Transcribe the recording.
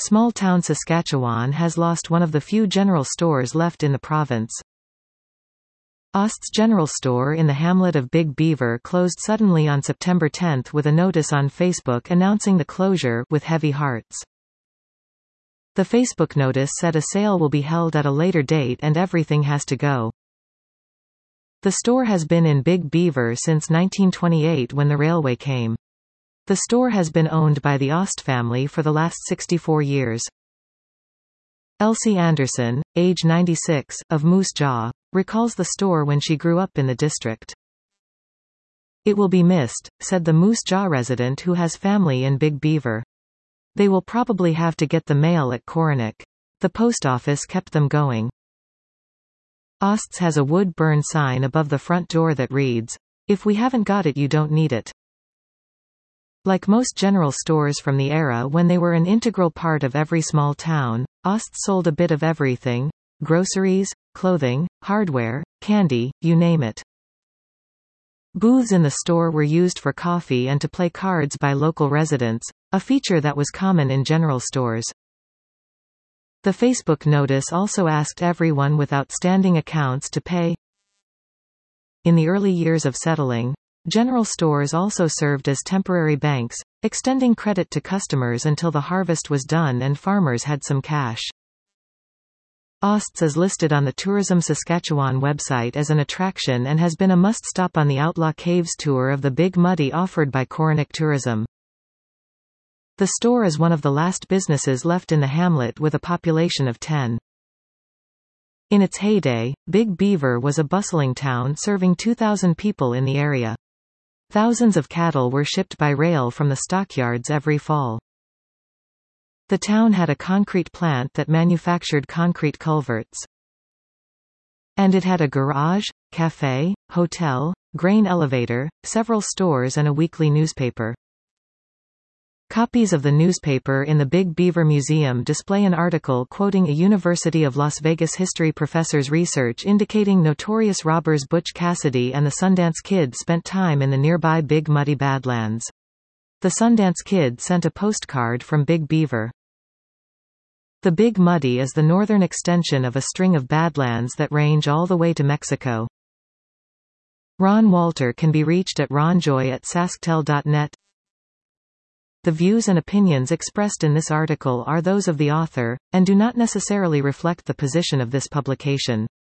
Small-town Saskatchewan has lost one of the few general stores left in the province. Ost's General Store in the hamlet of Big Beaver closed suddenly on September 10 with a notice on Facebook announcing the closure, with heavy hearts. The Facebook notice said a sale will be held at a later date and everything has to go. The store has been in Big Beaver since 1928 when the railway came. The store has been owned by the Ost family for the last 64 years. Elsie Anderson, age 96, of Moose Jaw, recalls the store when she grew up in the district. "It will be missed," said the Moose Jaw resident who has family in Big Beaver. "They will probably have to get the mail at Coronac. The post office kept them going." Ost's has a wood burn sign above the front door that reads, "If we haven't got it, you don't need it." Like most general stores from the era when they were an integral part of every small town, Ost's sold a bit of everything: groceries, clothing, hardware, candy, you name it. Booths in the store were used for coffee and to play cards by local residents, a feature that was common in general stores. The Facebook notice also asked everyone with outstanding accounts to pay. In the early years of settling, general stores also served as temporary banks, extending credit to customers until the harvest was done and farmers had some cash. Ost's is listed on the Tourism Saskatchewan website as an attraction and has been a must-stop on the Outlaw Caves tour of the Big Muddy offered by Coronac Tourism. The store is one of the last businesses left in the hamlet with a population of 10. In its heyday, Big Beaver was a bustling town serving 2,000 people in the area. Thousands of cattle were shipped by rail from the stockyards every fall. The town had a concrete plant that manufactured concrete culverts. And it had a garage, cafe, hotel, grain elevator, several stores and a weekly newspaper. Copies of the newspaper in the Big Beaver Museum display an article quoting a University of Las Vegas history professor's research indicating notorious robbers Butch Cassidy and the Sundance Kid spent time in the nearby Big Muddy Badlands. The Sundance Kid sent a postcard from Big Beaver. The Big Muddy is the northern extension of a string of badlands that range all the way to Mexico. Ron Walter can be reached at ronjoy@sasktel.net. The views and opinions expressed in this article are those of the author, and do not necessarily reflect the position of this publication.